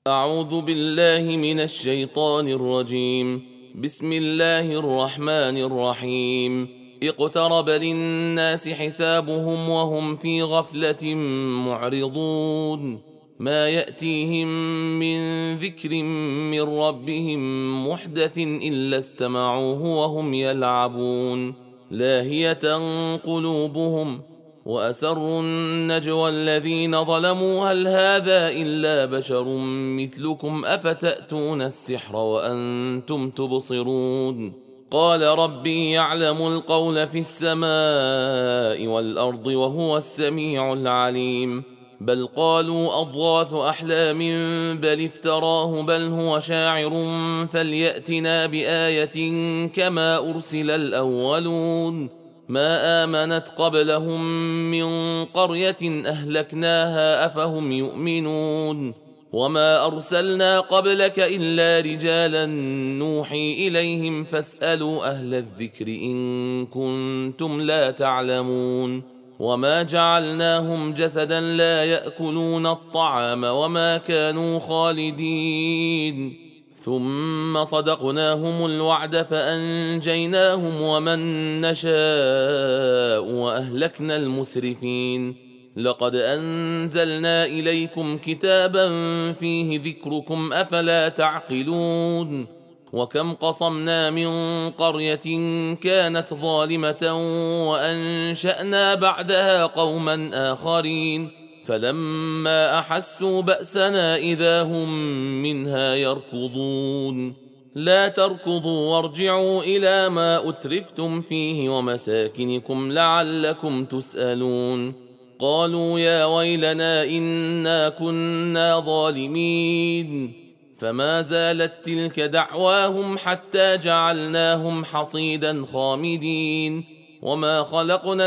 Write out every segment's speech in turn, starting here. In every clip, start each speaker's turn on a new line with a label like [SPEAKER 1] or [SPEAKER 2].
[SPEAKER 1] أعوذ بالله من الشيطان الرجيم. بسم الله الرحمن الرحيم. اقترب للناس حسابهم وهم في غفلة معرضون. ما يأتيهم من ذكر من ربهم محدث إلا استمعوه وهم يلعبون لاهية قلوبهم وأسروا النجوى الذين ظلموا هل هذا إلا بشر مثلكم أفتأتون السحر وأنتم تبصرون. قال ربي يعلم القول في السماء والأرض وهو السميع العليم. بل قالوا أضغاث أحلام بل افتراه بل هو شاعر فليأتنا بآية كما أرسل الأولون. ما آمنت قبلهم من قرية أهلكناها أفهم يؤمنون. وما أرسلنا قبلك إلا رجالا نوحي إليهم فاسألوا أهل الذكر إن كنتم لا تعلمون. وما جعلناهم جسدا لا يأكلون الطعام وما كانوا خالدين. ثم صدقناهم الوعد فأنجيناهم ومن نشاء وأهلكنا المسرفين. لقد أنزلنا إليكم كتابا فيه ذكركم أفلا تعقلون. وكم قصمنا من قرية كانت ظالمة وأنشأنا بعدها قوما آخرين فلما أحسوا بأسنا إذا هم منها يركضون. لا تركضوا وارجعوا إلى ما أترفتم فيه ومساكنكم لعلكم تسألون. قالوا يا ويلنا إنا كنا ظالمين. فما زالت تلك دعواهم حتى جعلناهم حصيدا خامدين. وما خلقنا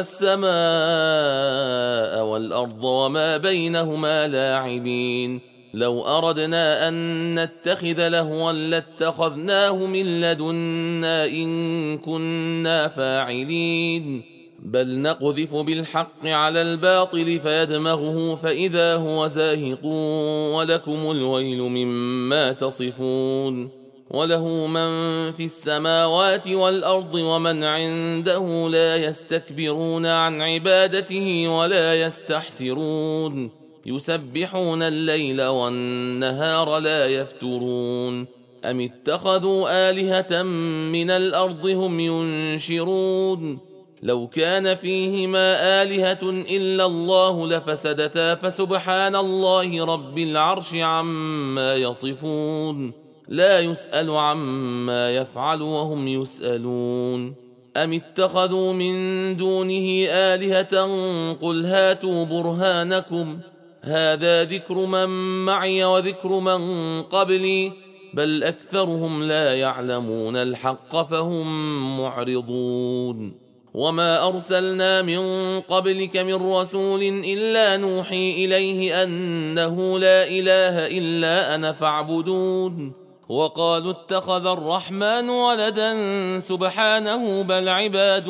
[SPEAKER 1] السماء والأرض وما بينهما لاعبين. لو أردنا أن نتخذ لهوا لاتخذناه من لدنا إن كنا فاعلين. بل نقذف بالحق على الباطل فيدمغه فإذا هو زاهق ولكم الويل مما تصفون. وله من في السماوات والأرض ومن عنده لا يستكبرون عن عبادته ولا يستحسرون. يسبحون الليل والنهار لا يفترون. أم اتخذوا آلهة من الأرض هم ينشرون. لو كان فيهما آلهة إلا الله لفسدتا فسبحان الله رب العرش عما يصفون. لا يسأل عما يفعل وهم يسألون. أم اتخذوا من دونه آلهة قل هاتوا برهانكم هذا ذكر من معي وذكر من قبلي بل أكثرهم لا يعلمون الحق فهم معرضون. وما أرسلنا من قبلك من رسول إلا نوحي إليه أنه لا إله إلا أنا فاعبدون. وقالوا اتخذ الرحمن ولدا سبحانه بل عباد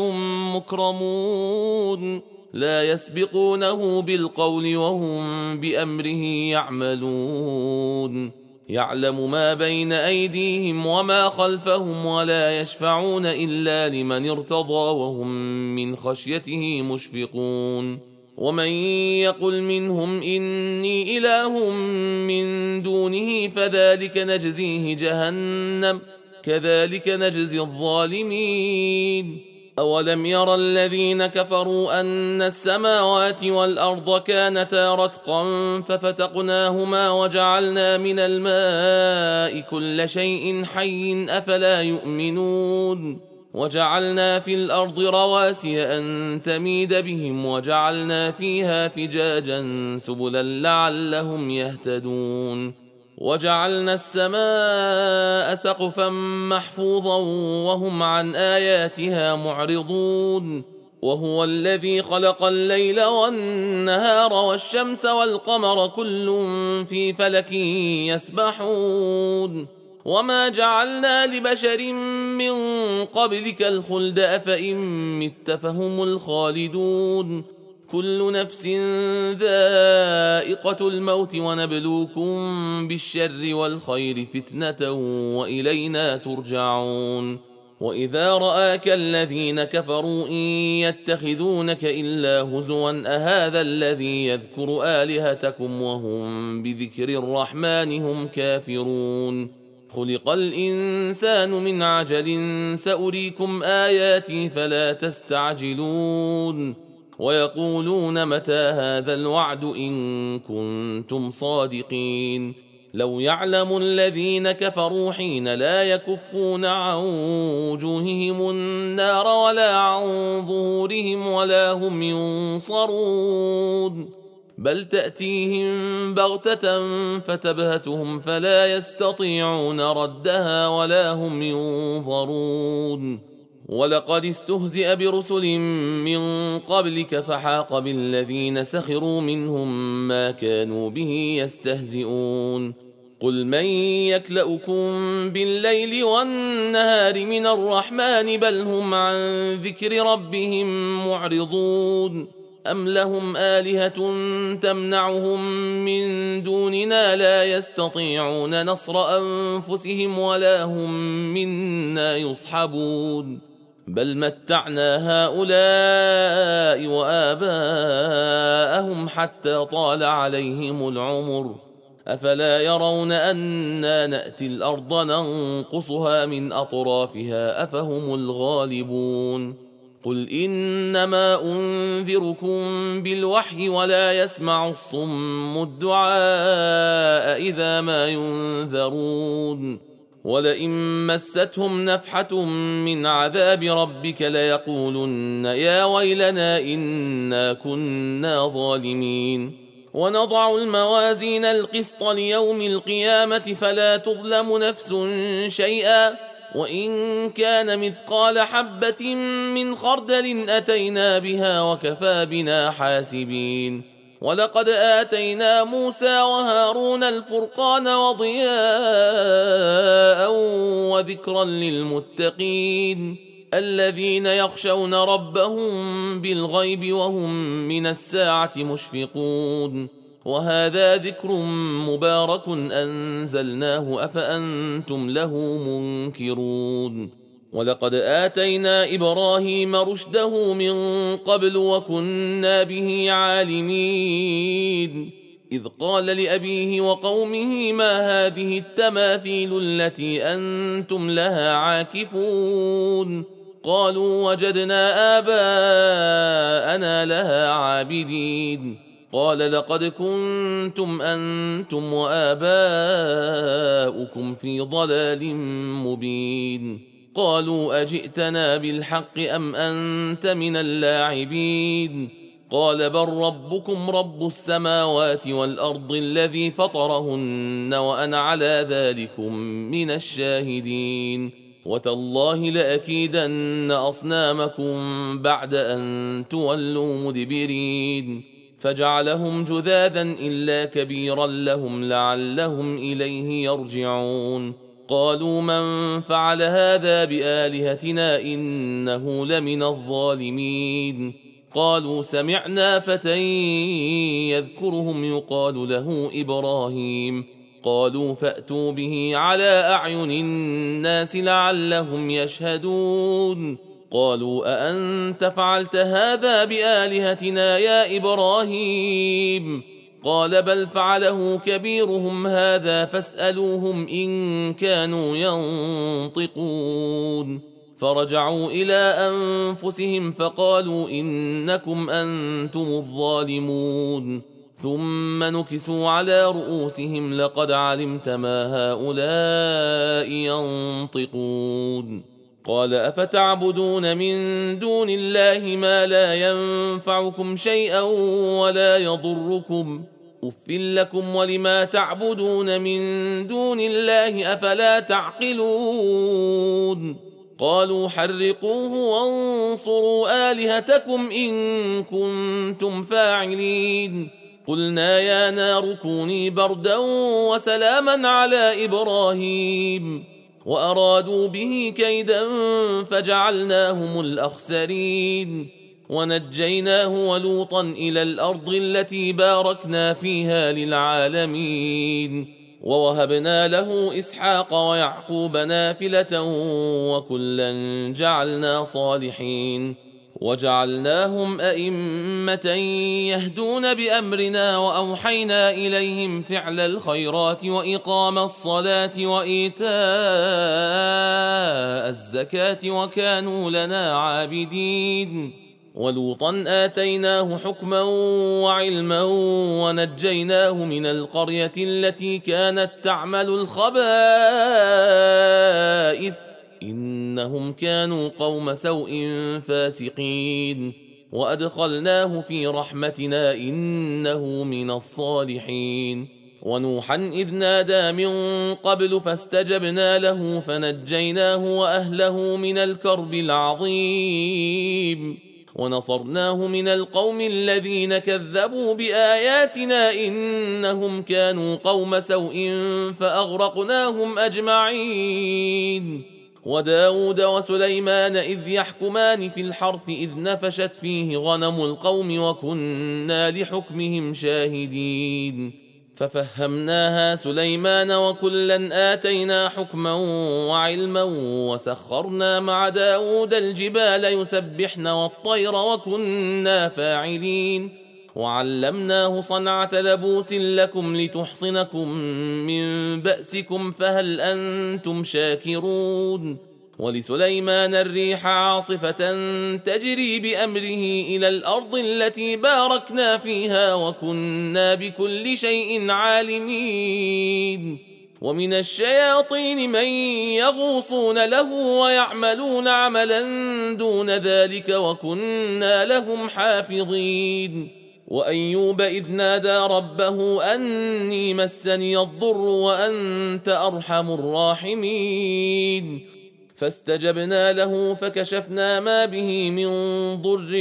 [SPEAKER 1] مكرمون لا يسبقونه بالقول وهم بأمره يعملون. يعلم ما بين أيديهم وما خلفهم ولا يشفعون إلا لمن ارتضى وهم من خشيته مشفقون. ومن يقل منهم إني إله من دونه فذلك نجزيه جهنم كذلك نجزي الظالمين. أولم يرى الذين كفروا أن السماوات والأرض كانتا رتقا ففتقناهما وجعلنا من الماء كل شيء حي أفلا يؤمنون. وجعلنا في الأرض رواسي أن تميد بهم وجعلنا فيها فجاجا سبلا لعلهم يهتدون. وجعلنا السماء سقفا محفوظا وهم عن آياتها معرضون. وهو الذي خلق الليل والنهار والشمس والقمر كل في فلك يسبحون. وما جعلنا لبشر من قبلك الخلد أفإن مت فهم الخالدون. كل نفس ذائقة الموت ونبلوكم بالشر والخير فتنة وإلينا ترجعون وإذا رآك الذين كفروا إن يتخذونك إلا هزوا أهذا الذي يذكر آلهتكم وهم بذكر الرحمن هم كافرون خلق الإنسان من عجل سأريكم آياتي فلا تستعجلون ويقولون متى هذا الوعد إن كنتم صادقين لو يعلم الذين كفروا حين لا يكفون عن وجوههم النار ولا عن ظهورهم ولا هم ينصرون بل تأتيهم بغتة فتبهتهم فلا يستطيعون ردها ولا هم ينظرون ولقد استهزئ برسل من قبلك فحاق بالذين سخروا منهم ما كانوا به يستهزئون قل من يكلؤكم بالليل والنهار من الرحمن بل هم عن ذكر ربهم معرضون أم لهم آلهة تمنعهم من دوننا لا يستطيعون نصر أنفسهم ولا هم منا يصحبون بل متعنا هؤلاء وآباءهم حتى طال عليهم العمر أفلا يرون أنا نأتي الأرض ننقصها من أطرافها أفهم الغالبون قل إنما أنذركم بالوحي ولا يسمع الصم الدعاء إذا ما ينذرون ولئن مستهم نفحة من عذاب ربك ليقولن يا ويلنا إنا كنا ظالمين ونضع الموازين القسط ليوم القيامة فلا تظلم نفس شيئا وإن كان مثقال حبة من خردل أتينا بها وكفى بنا حاسبين ولقد آتينا موسى وهارون الفرقان وضياء وذكرا للمتقين الذين يخشون ربهم بالغيب وهم من الساعة مشفقون وهذا ذكر مبارك أنزلناه أفأنتم له منكرون ولقد آتينا إبراهيم رشده من قبل وكنا به عالمين إذ قال لأبيه وقومه ما هذه التماثيل التي أنتم لها عاكفون قالوا وجدنا آباءنا لها عابدين قال لقد كنتم أنتم وآباؤكم في ضلال مبين قالوا أجئتنا بالحق أم أنت من اللاعبين قال بل ربكم رب السماوات والأرض الذي فطرهن وأنا على ذلكم من الشاهدين وتالله لأكيدن أصنامكم بعد أن تولوا مدبرين فجعلهم جذاذا إلا كبيرا لهم لعلهم إليه يرجعون قالوا من فعل هذا بآلهتنا إنه لمن الظالمين قالوا سمعنا فتى يذكرهم يقال له إبراهيم قالوا فأتوا به على أعين الناس لعلهم يشهدون قالوا أأنت فعلت هذا بآلهتنا يا إبراهيم قال بل فعله كبيرهم هذا فاسألوهم إن كانوا ينطقون فرجعوا إلى أنفسهم فقالوا إنكم أنتم الظالمون ثم نكسوا على رؤوسهم لقد علمت ما هؤلاء ينطقون قال أفتعبدون من دون الله ما لا ينفعكم شيئا ولا يضركم أف لكم ولما تعبدون من دون الله أفلا تعقلون قالوا حرقوه وانصروا آلهتكم إن كنتم فاعلين قلنا يا نار كوني بردا وسلاما على إبراهيم وأرادوا به كيدا فجعلناهم الأخسرين ونجيناه ولوطا إلى الأرض التي باركنا فيها للعالمين ووهبنا له إسحاق ويعقوب نافلة وكلا جعلنا صالحين وجعلناهم أئمة يهدون بأمرنا وأوحينا إليهم فعل الخيرات وإقام الصلاة وإيتاء الزكاة وكانوا لنا عابدين ولوطا آتيناه حكما وعلما ونجيناه من القرية التي كانت تعمل الخبائث إنهم كانوا قوم سوء فاسقين وأدخلناه في رحمتنا إنه من الصالحين ونوحا إذ نادى من قبل فاستجبنا له فنجيناه وأهله من الكرب العظيم ونصرناه من القوم الذين كذبوا بآياتنا إنهم كانوا قوم سوء فأغرقناهم أجمعين وداود وسليمان إذ يحكمان في الحرث إذ نفشت فيه غنم القوم وكنا لحكمهم شاهدين ففهمناها سليمان وكلا آتينا حكما وعلما وسخرنا مع داود الجبال يسبحن والطير وكنا فاعلين وعلمناه صنعة لبوس لكم لتحصنكم من بأسكم فهل أنتم شاكرون ولسليمان الريح عاصفة تجري بأمره إلى الأرض التي باركنا فيها وكنا بكل شيء عالمين ومن الشياطين من يغوصون له ويعملون عملا دون ذلك وكنا لهم حافظين وأيوب إذ نادى ربه أني مسني الضر وأنت أرحم الراحمين فاستجبنا له فكشفنا ما به من ضر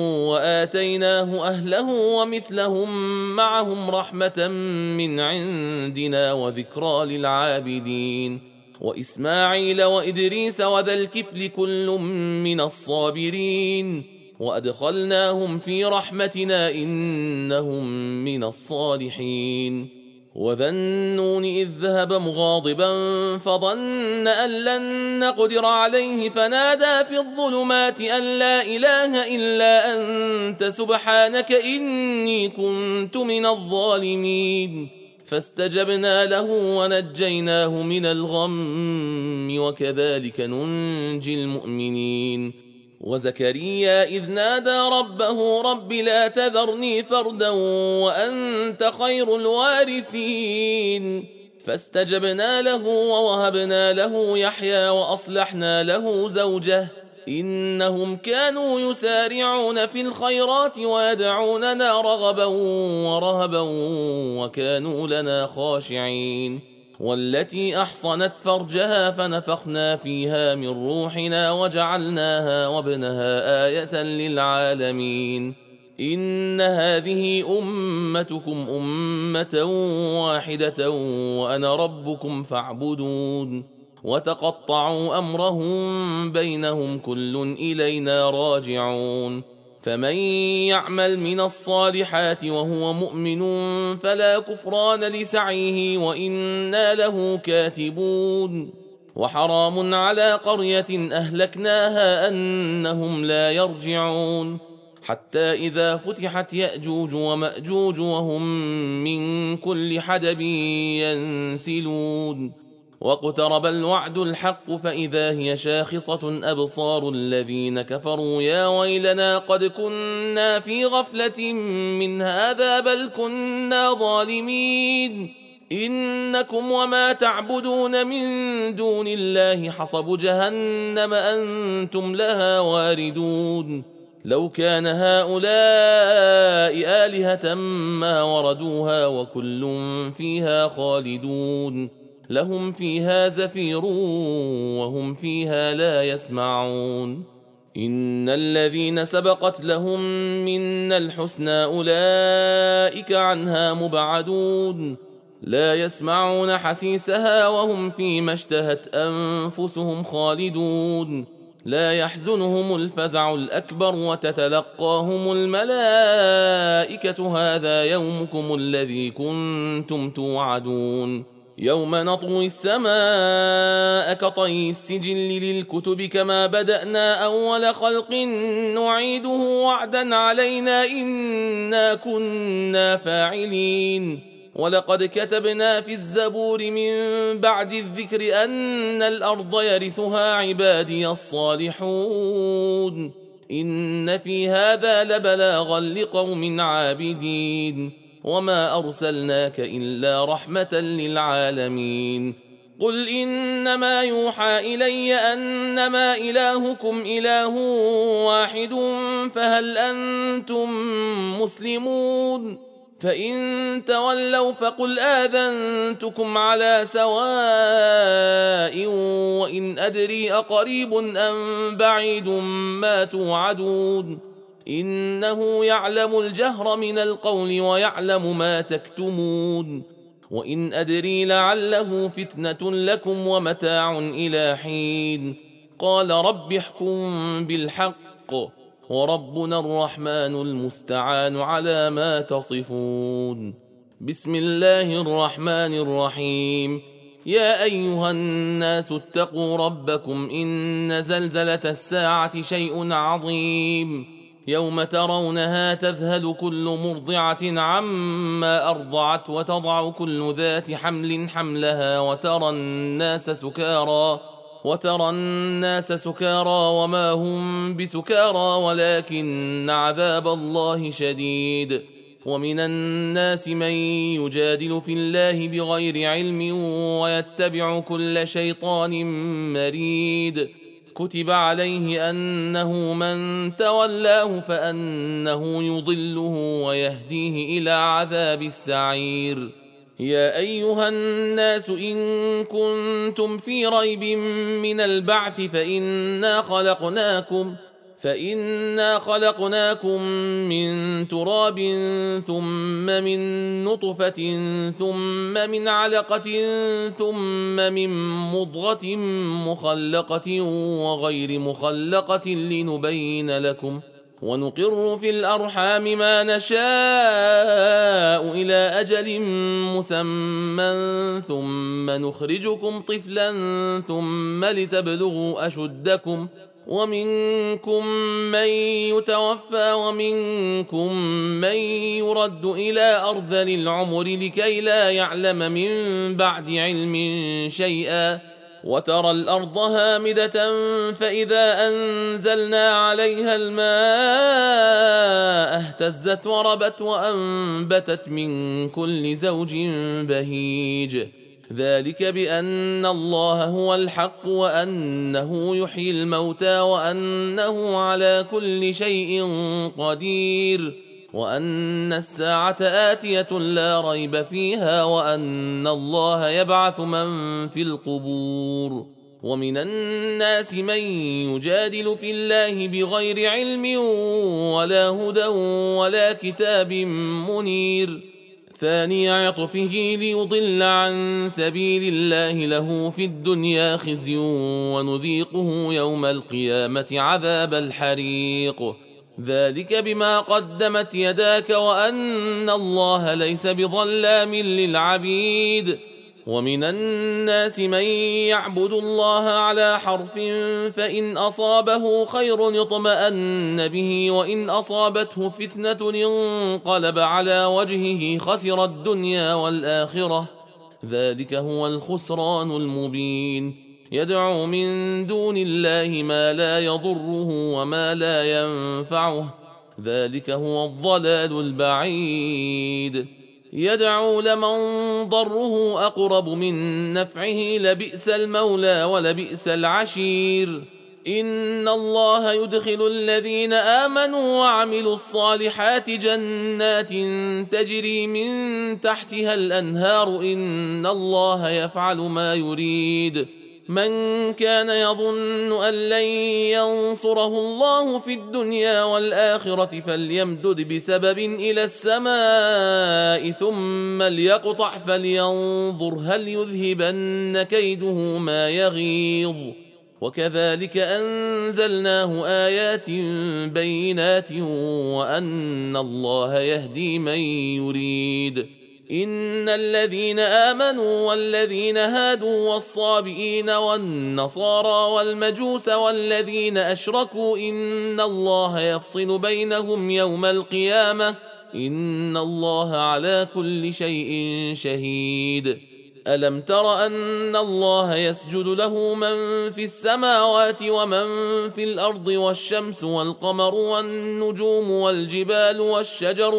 [SPEAKER 1] وآتيناه أهله ومثلهم معهم رحمة من عندنا وذكرى للعابدين وإسماعيل وإدريس وذا الكفل كل من الصابرين وأدخلناهم في رحمتنا إنهم من الصالحين وذا النون إذ ذهب مغاضبا فظن أن لن نقدر عليه فنادى في الظلمات أن لا إله إلا أنت سبحانك إني كنت من الظالمين فاستجبنا له ونجيناه من الغم وكذلك ننجي المؤمنين وزكريا إذ نادى ربه رب لا تذرني فردا وأنت خير الوارثين فاستجبنا له ووهبنا له يحيى وأصلحنا له زوجه إنهم كانوا يسارعون في الخيرات ويدعوننا رغبا ورهبا وكانوا لنا خاشعين والتي أحصنت فرجها فنفخنا فيها من روحنا وجعلناها وابنها آية للعالمين إن هذه أمتكم أمة واحدة وأنا ربكم فاعبدون وتقطعوا أمرهم بينهم كل إلينا راجعون فمن يعمل من الصالحات وهو مؤمن فلا كفران لسعيه وإنا له كاتبون وحرام على قرية أهلكناها أنهم لا يرجعون حتى إذا فتحت يأجوج ومأجوج وهم من كل حدب ينسلون واقترب الوعد الحق فإذا هي شاخصة أبصار الذين كفروا يا ويلنا قد كنا في غفلة من هذا بل كنا ظالمين إنكم وما تعبدون من دون الله حصب جهنم أنتم لها واردون لو كان هؤلاء آلهة ما وردوها وكل فيها خالدون لهم فيها زفير وهم فيها لا يسمعون إن الذين سبقت لهم منا الحسنى أولئك عنها مبعدون لا يسمعون حسيسها وهم فيما اشتهت أنفسهم خالدون لا يحزنهم الفزع الأكبر وتتلقاهم الملائكة هذا يومكم الذي كنتم توعدون يوم نطوي السماء كطي السجل للكتب كما بدأنا أول خلق نعيده وعدا علينا إنا كنا فاعلين ولقد كتبنا في الزبور من بعد الذكر أن الأرض يرثها عبادي الصالحون إن في هذا لبلاغا لقوم عابدين وما أرسلناك إلا رحمة للعالمين قل إنما يوحى إلي أنما إلهكم إله واحد فهل أنتم مسلمون فإن تولوا فقل آذنتكم على سواء وإن أدري أقريب أم بعيد ما توعدون إنه يعلم الجهر من القول ويعلم ما تكتمون وإن أدري لعله فتنة لكم ومتاع إلى حين قال رب احكم بالحق وربنا الرحمن المستعان على ما تصفون بسم الله الرحمن الرحيم يا أيها الناس اتقوا ربكم إن زلزلة الساعة شيء عظيم يوم ترونها تذهل كل مرضعة عما أرضعت وتضع كل ذات حمل حملها وترى الناس سكارى وما هم بسكارى ولكن عذاب الله شديد ومن الناس من يجادل في الله بغير علم ويتبع كل شيطان مريد كتب عليه أنه من تولاه فأنه يضله ويهديه إلى عذاب السعير يا أيها الناس إن كنتم في ريب من البعث فإنا خلقناكم من تراب ثم من نطفة ثم من علقة ثم من مضغة مخلقة وغير مخلقة لنبين لكم ونقر في الأرحام ما نشاء إلى أجل مسمى ثم نخرجكم طفلا ثم لتبلغوا أشدكم ومنكم من يتوفى ومنكم من يرد إلى أرذل العمر لكي لا يعلم من بعد علم شيئا وترى الأرض هامدة فإذا أنزلنا عليها الماء اهتزت وربت وأنبتت من كل زوج بهيج ذلك بأن الله هو الحق وأنه يحيي الموتى وأنه على كل شيء قدير وأن الساعة آتية لا ريب فيها وأن الله يبعث من في القبور ومن الناس من يجادل في الله بغير علم ولا هدى ولا كتاب منير ثاني عطفه ليضل عن سبيل الله له في الدنيا خزي ونذيقه يوم القيامة عذاب الحريق ذلك بما قدمت يداك وأن الله ليس بظلام للعبيد ومن الناس من يعبد الله على حرف فإن أصابه خير اطمأن به وإن أصابته فتنة انقلب على وجهه خسر الدنيا والآخرة ذلك هو الخسران المبين يدعو من دون الله ما لا يضره وما لا ينفعه ذلك هو الضلال البعيد يدعو لمن ضره أقرب من نفعه لبئس المولى ولبئس العشير إن الله يدخل الذين آمنوا وعملوا الصالحات جنات تجري من تحتها الأنهار إن الله يفعل ما يريد من كان يظن أن لن ينصره الله في الدنيا والآخرة فليمدد بسبب إلى السماء ثم ليقطع فلينظر هل يذهبن كيده ما يغيظ وكذلك أنزلناه آيات بينات وأن الله يهدي من يريد. إن الذين آمنوا والذين هادوا والصابئين والنصارى والمجوس والذين أشركوا إن الله يفصل بينهم يوم القيامة إن الله على كل شيء شهيد. ألم تر أن الله يسجد له من في السماوات ومن في الأرض والشمس والقمر والنجوم والجبال والشجر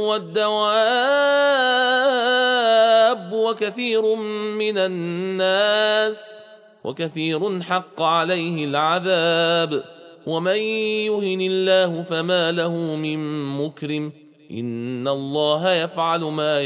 [SPEAKER 1] والدواب وكثير حق عليه العذاب ومن يهن الله فما له من مكرم إن الله يفعل ما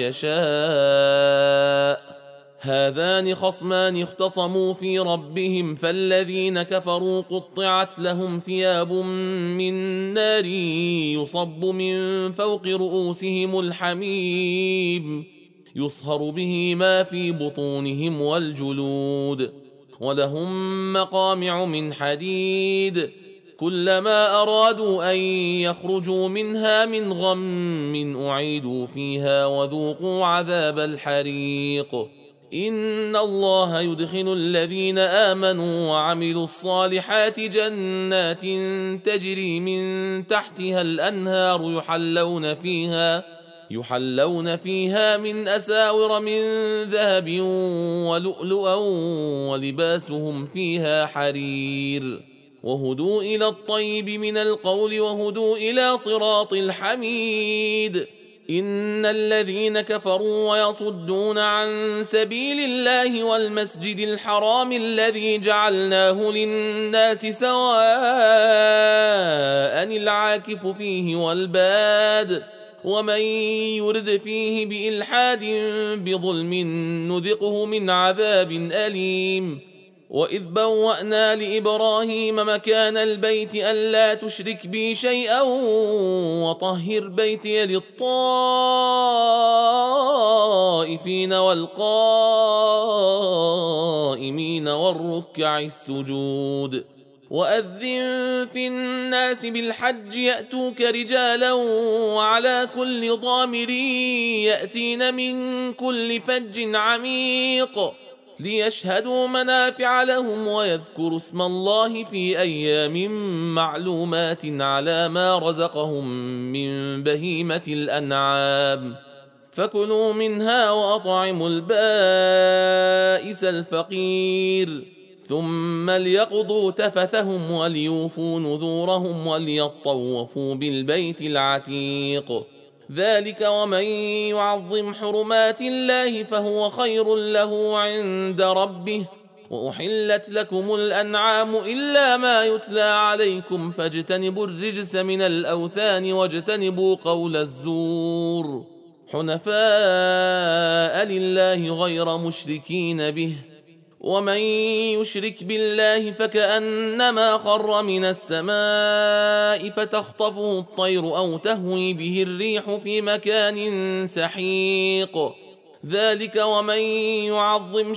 [SPEAKER 1] يشاء. هذان خصمان اختصموا في ربهم فالذين كفروا قطعت لهم ثياب من نار يصب من فوق رؤوسهم الحميم يصهر به ما في بطونهم والجلود ولهم مقامع من حديد كلما أرادوا أن يخرجوا منها من غم أعيدوا فيها وذوقوا عذاب الحريق. إن الله يدخل الذين آمنوا وعملوا الصالحات جنات تجري من تحتها الأنهار يحلون فيها من أساور من ذهب ولؤلؤا ولباسهم فيها حرير وهدوا إلى الطيب من القول وهدوا إلى صراط الحميد. إن الذين كفروا ويصدون عن سبيل الله والمسجد الحرام الذي جعلناه للناس سواء العاكف فيه والباد ومن يرد فيه بإلحاد بظلم نذقه من عذاب أليم. وإذ بوأنا لإبراهيم مكان البيت ألا تشرك بي شيئا وطهر بيتي للطائفين والقائمين والركع السجود. وأذن في الناس بالحج يأتوك رجالا وعلى كل ضامر يأتين من كل فج عميق ليشهدوا منافع لهم ويذكروا اسم الله في أيام معلومات على ما رزقهم من بهيمة الأنعام فكلوا منها وأطعموا البائس الفقير ثم ليقضوا تفثهم وليوفوا نذورهم وليطوفوا بالبيت العتيق. ذلك ومن يعظم حرمات الله فهو خير له عند ربه. وأحلت لكم الأنعام إلا ما يتلى عليكم فاجتنبوا الرجس من الأوثان واجتنبوا قول الزور حنفاء لله غير مشركين به. ومن يشرك بالله فكأنما خر من السماء فتخطفه الطير أو تهوي به الريح في مكان سحيق. ذلك ومن يعظم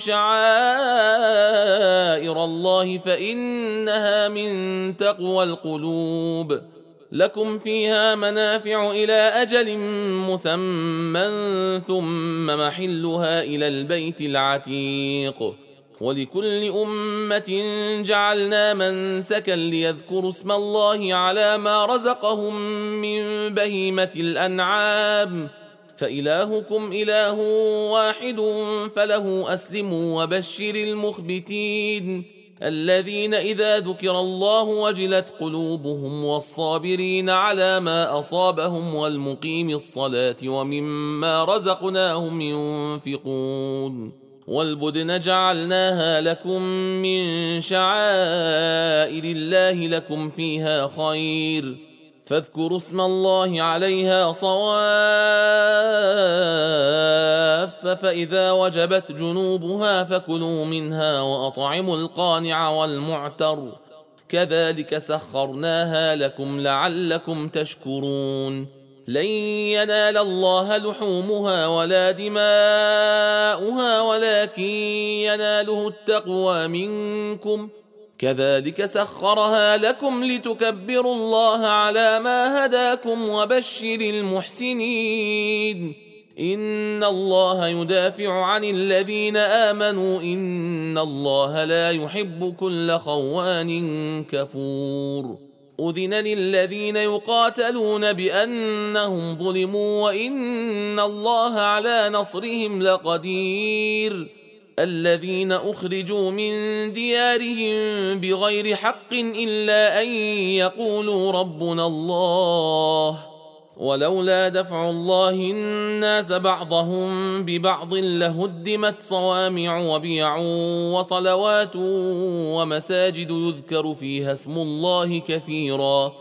[SPEAKER 1] شعائر الله فإنها من تقوى القلوب. لكم فيها منافع إلى أجل مسمى ثم محلها إلى البيت العتيق. ولكل أمة جعلنا منسكا ليذكروا اسم الله على ما رزقهم من بهيمة الأنعام فإلهكم إله واحد فله أسلموا وبشر المخبتين الذين إذا ذكر الله وجلت قلوبهم والصابرين على ما أصابهم والمقيم الصلاة ومما رزقناهم ينفقون. والبدن جعلناها لكم من شعائر الله لكم فيها خير فاذكروا اسم الله عليها صواف فإذا وجبت جنوبها فكلوا منها وأطعموا القانع والمعتر كذلك سخرناها لكم لعلكم تشكرون. لن ينال الله لحومها ولا دماؤها ولكن يناله التقوى منكم كذلك سخرها لكم لتكبروا الله على ما هداكم وبشر المحسنين. إن الله يدافع عن الذين آمنوا إن الله لا يحب كل خوان كفور. أذن للذين يقاتلون بأنهم ظلموا وإن الله على نصرهم لقدير. الذين أخرجوا من ديارهم بغير حق إلا أن يقولوا ربنا الله ولولا دفع الله الناس بعضهم ببعض لهدمت صوامع وبيع وصلوات ومساجد يذكر فيها اسم الله كثيرا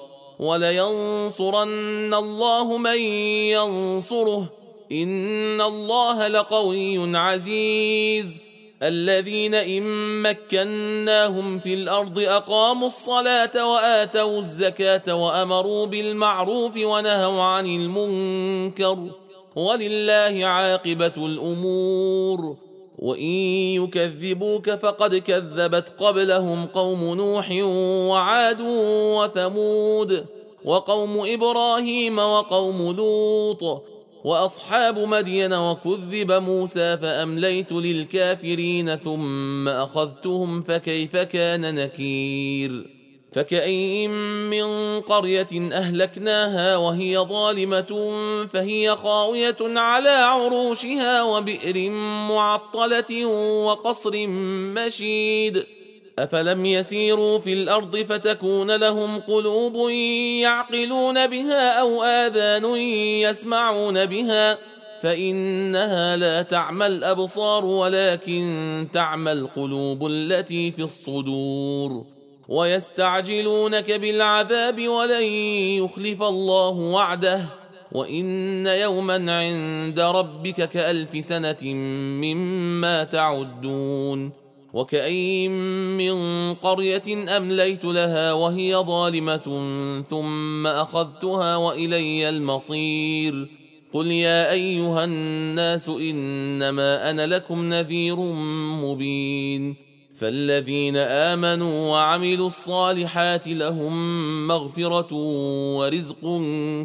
[SPEAKER 1] ولينصرن الله من ينصره إن الله لقوي عزيز. الذين إن مكناهم في الأرض أقاموا الصلاة وآتوا الزكاة وأمروا بالمعروف ونهوا عن المنكر ولله عاقبة الأمور. وإن يكذبوك فقد كذبت قبلهم قوم نوح وعاد وثمود وقوم إبراهيم وقوم لوط وأصحاب مدين وكذب موسى فأمليت للكافرين ثم أخذتهم فكيف كان نكير. فكأين من قرية أهلكناها وهي ظالمة فهي خاوية على عروشها وبئر معطلة وقصر مشيد. أفلم يسيروا في الأرض فتكون لهم قلوب يعقلون بها أو آذان يسمعون بها فإنها لا تعمى الأبصار ولكن تعمى القلوب التي في الصدور. ويستعجلونك بالعذاب ولن يخلف الله وعده وإن يوما عند ربك كألف سنة مما تعدون. وكأين من قرية أمليت لها وهي ظالمة ثم أخذتها وإلي المصير. قل يا أيها الناس إنما أنا لكم نذير مبين. فالذين آمنوا وعملوا الصالحات لهم مغفرة ورزق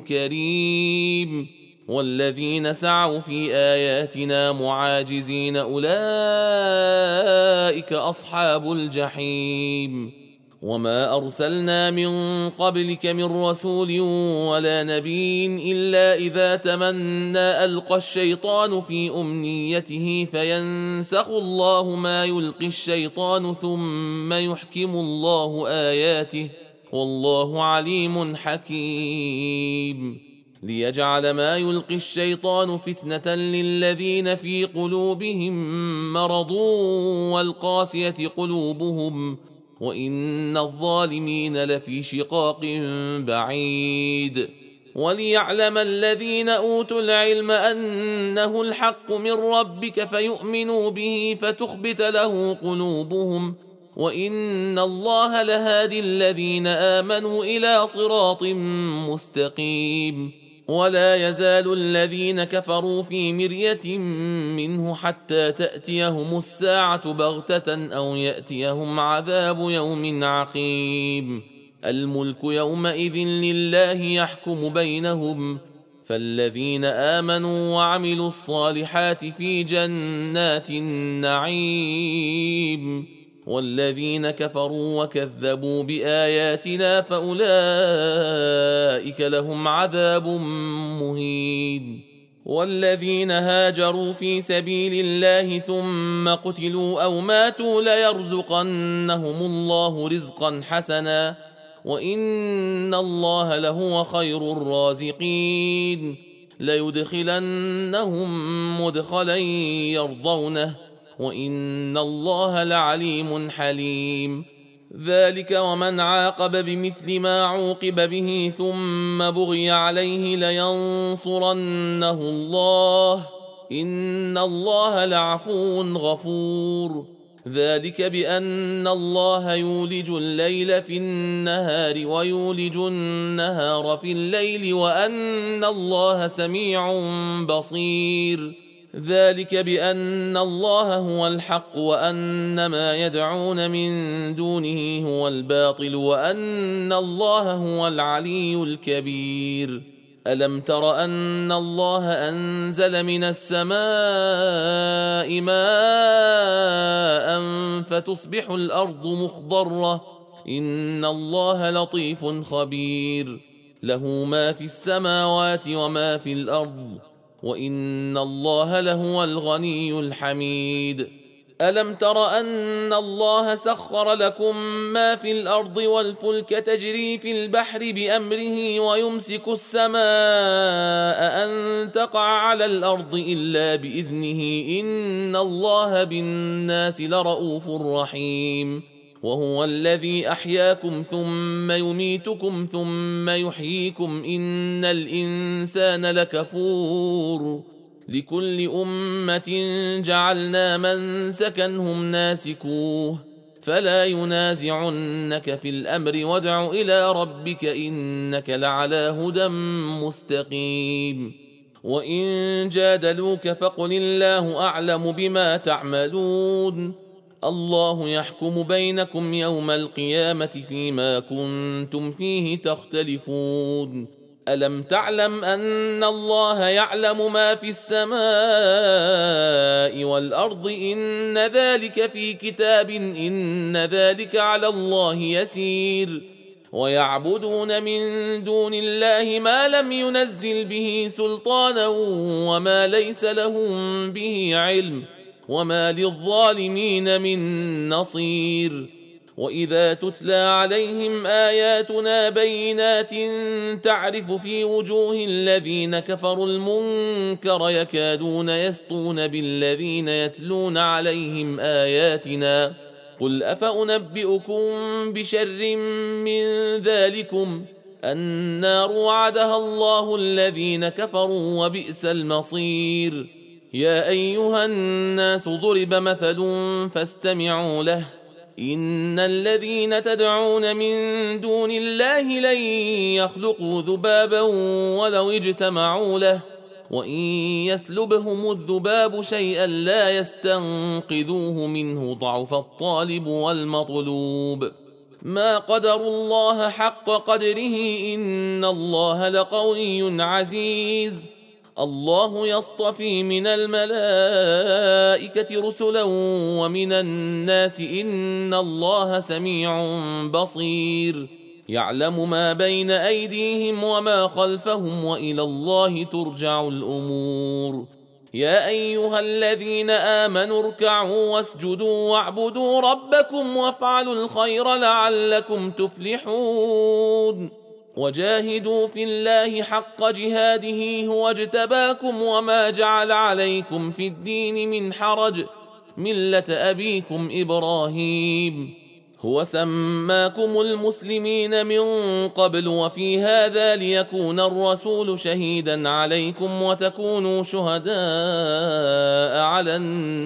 [SPEAKER 1] كريم والذين سعوا في آياتنا معاجزين أولئك أصحاب الجحيم. وما أرسلنا من قبلك من رسول ولا نبي إلا إذا تمنى ألقى الشيطان في أمنيته فينسخ الله ما يلقي الشيطان ثم يحكم الله آياته والله عليم حكيم. ليجعل ما يلقي الشيطان فتنة للذين في قلوبهم مرض والقاسية قلوبهم وإن الظالمين لفي شقاق بعيد. وليعلم الذين أوتوا العلم أنه الحق من ربك فيؤمنوا به فتخبت له قلوبهم وإن الله لهادي الذين آمنوا إلى صراط مستقيم. ولا يزال الذين كفروا في مرية منه حتى تأتيهم الساعة بغتة أو يأتيهم عذاب يوم عقيم. الملك يومئذ لله يحكم بينهم فالذين آمنوا وعملوا الصالحات في جنات النعيم والذين كفروا وكذبوا بآياتنا فأولئك لهم عذاب مهين. والذين هاجروا في سبيل الله ثم قتلوا أو ماتوا ليرزقنهم الله رزقا حسنا وإن الله لهو خير الرازقين. ليدخلنهم مدخلا يرضونه وإن الله لعليم حليم. ذلك ومن عاقب بمثل ما عوقب به ثم بغي عليه لينصرنه الله إن الله لعفو غفور. ذلك بأن الله يولج الليل في النهار ويولج النهار في الليل وأن الله سميع بصير. ذلك بأن الله هو الحق وأن ما يدعون من دونه هو الباطل وأن الله هو العلي الكبير. ألم تر أن الله أنزل من السماء ماء فتصبح الأرض مخضرة إن الله لطيف خبير له ما في السماوات وما في الأرض وإن الله لهو الغني الحميد. ألم تر أن الله سخر لكم ما في الأرض والفلك تجري في البحر بأمره ويمسك السماء أن تقع على الأرض إلا بإذنه إن الله بالناس لرؤوف رحيم. وهو الذي أحياكم ثم يميتكم ثم يحييكم إن الإنسان لكفور. لكل أمة جعلنا منسكا هم ناسكوه فلا ينازعنك في الأمر وادع إلى ربك إنك لعلى هدى مستقيم. وإن جادلوك فقل الله أعلم بما تعملون الله يحكم بينكم يوم القيامة فيما كنتم فيه تختلفون. ألم تعلم أن الله يعلم ما في السماء والأرض إن ذلك في كتاب إن ذلك على الله يسير. ويعبدون من دون الله ما لم ينزل به سلطانا وما ليس لهم به علم وما للظالمين من نصير. وإذا تتلى عليهم آياتنا بينات تعرف في وجوه الذين كفروا المنكر يكادون يسطون بالذين يتلون عليهم آياتنا قل أفأنبئكم بشر من ذلكم النار وعدها الله الذين كفروا وبئس المصير. يا أيها الناس ضرب مثل فاستمعوا له إن الذين تدعون من دون الله لن يخلقوا ذبابا ولو اجتمعوا له وإن يسلبهم الذباب شيئا لا يستنقذوه منه ضعف الطالب والمطلوب. ما قدروا الله حق قدره إن الله لقوي عزيز. الله يصطفي من الملائكة رسلا ومن الناس إن الله سميع بصير يعلم ما بين أيديهم وما خلفهم وإلى الله ترجع الأمور. يا أيها الذين آمنوا اركعوا واسجدوا واعبدوا ربكم وافعلوا الخير لعلكم تفلحون. وجاهدوا في الله حق جهاده هو اجتباكم وما جعل عليكم في الدين من حرج ملة أبيكم إبراهيم هو سماكم المسلمين من قبل وفي هذا ليكون الرسول شهيدا عليكم وتكونوا شهداء على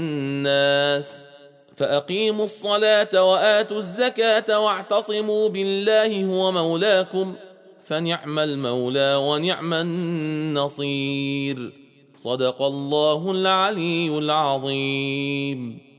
[SPEAKER 1] الناس فأقيموا الصلاة وآتوا الزكاة واعتصموا بالله هو مولاكم فنعم المولى ونعم النصير. صدق الله العلي العظيم.